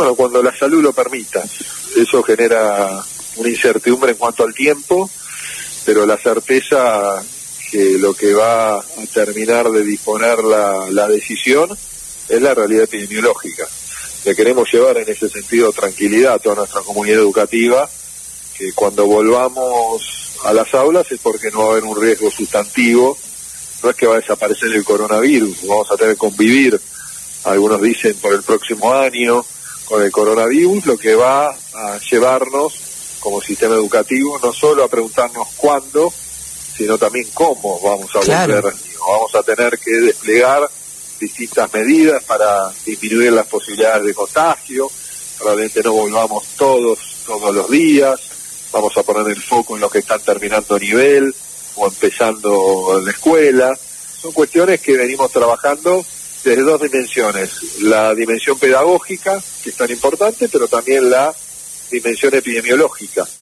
Bueno, cuando la salud lo permita. Eso genera una incertidumbre en cuanto al tiempo, pero la certeza que lo que va a terminar de disponer la decisión es la realidad epidemiológica. Le queremos llevar en ese sentido tranquilidad a toda nuestra comunidad educativa, que cuando volvamos a las aulas es porque no va a haber un riesgo sustantivo, no es que va a desaparecer el coronavirus, vamos a tener que convivir, algunos dicen por el próximo año, con el coronavirus, lo que va a llevarnos como sistema educativo no solo a preguntarnos cuándo, sino también cómo vamos a volver. Vamos a tener que desplegar distintas medidas para disminuir las posibilidades de contagio, probablemente no volvamos todos los días, vamos a poner el foco en los que están terminando nivel o empezando en la escuela. Son cuestiones que venimos trabajando desde dos dimensiones, la dimensión pedagógica, que es tan importante, pero también la dimensión epidemiológica.